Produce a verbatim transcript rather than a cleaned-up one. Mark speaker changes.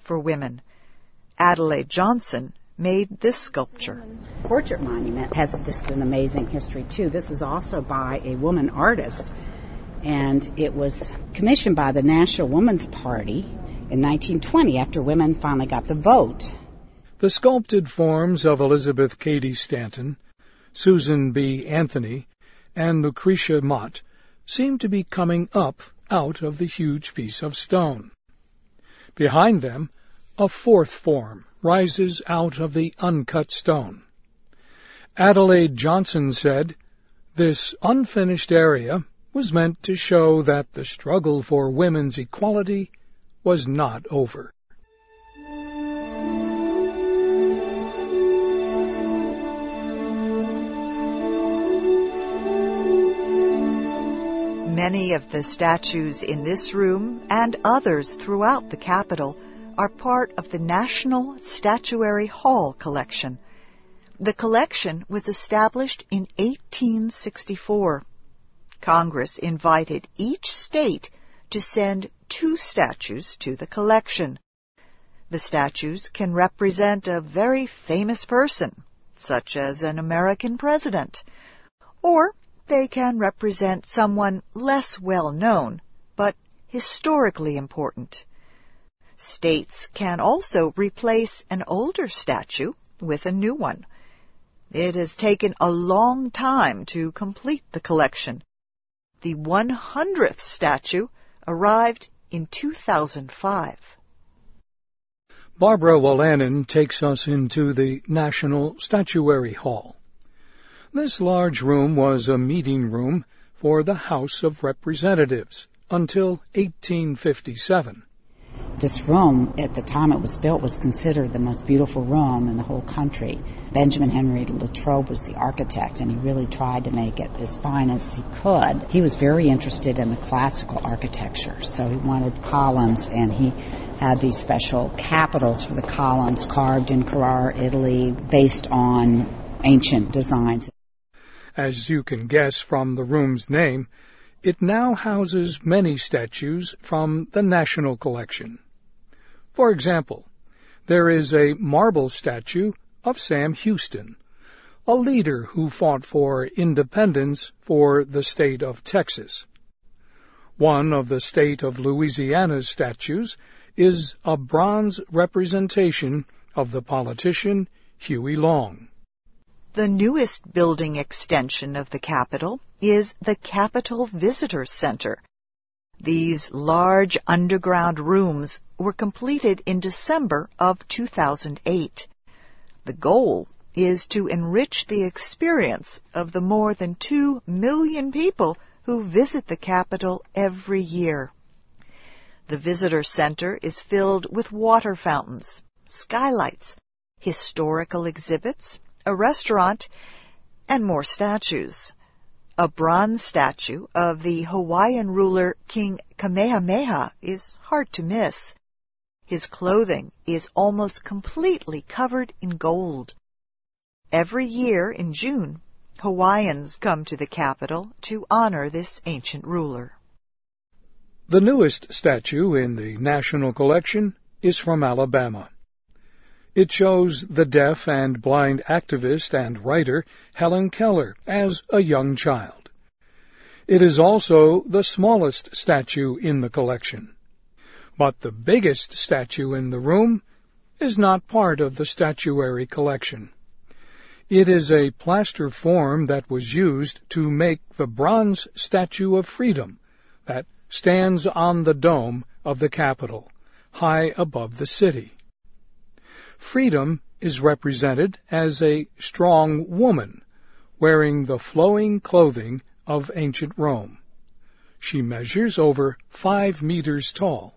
Speaker 1: for women. Adelaide Johnson made this sculpture.
Speaker 2: Portrait monument has just an amazing history, too. This is also by a woman artist, and it was commissioned by the National Woman's Party in nineteen twenty after women finally got the vote.
Speaker 3: The sculpted forms of Elizabeth Cady Stanton, Susan B. Anthony, and Lucretia Mott seem to be coming up out of the huge piece of stone. Behind them, a fourth form rises out of the uncut stone. Adelaide Johnson said, "This unfinished area was meant to show that the struggle for women's equality was not over."
Speaker 1: Many of the statues in this room and others throughout the Capitol are part of the National Statuary Hall collection. The collection was established in eighteen sixty-four. Congress invited each state to send two statues to the collection. The statues can represent a very famous person, such as an American president, or they can represent someone less well known, but historically important. States can also replace an older statue with a new one. It has taken a long time to complete the collection. The one hundredth statue arrived in two thousand five.
Speaker 3: Barbara Wolanin takes us into the National Statuary Hall. This large room was a meeting room for the House of Representatives until eighteen fifty-seven.
Speaker 2: This room, at the time it was built, was considered the most beautiful room in the whole country. Benjamin Henry Latrobe was the architect, and he really tried to make it as fine as he could. He was very interested in the classical architecture, so he wanted columns, and he had these special capitals for the columns carved in Carrara, Italy, based on ancient designs.
Speaker 3: As you can guess from the room's name, it now houses many statues from the National Collection. For example, there is a marble statue of Sam Houston, a leader who fought for independence for the state of Texas. One of the state of Louisiana's statues is a bronze representation of the politician Huey Long.
Speaker 1: The newest building extension of the Capitol is the Capitol Visitor Center. These large underground rooms were completed in December of two thousand eight. The goal is to enrich the experience of the more than two million people who visit the Capitol every year. The Visitor Center is filled with water fountains, skylights, historical exhibits, a restaurant, and more statues. A bronze statue of the Hawaiian ruler King Kamehameha is hard to miss. His clothing is almost completely covered in gold. Every year in June, Hawaiians come to the Capitol to honor this ancient ruler.
Speaker 3: The newest statue in the National Collection is from Alabama. It shows the deaf and blind activist and writer Helen Keller as a young child. It is also the smallest statue in the collection. But the biggest statue in the room is not part of the statuary collection. It is a plaster form that was used to make the bronze Statue of Freedom that stands on the dome of the Capitol, high above the city. Freedom is represented as a strong woman wearing the flowing clothing of ancient Rome. She measures over five meters tall.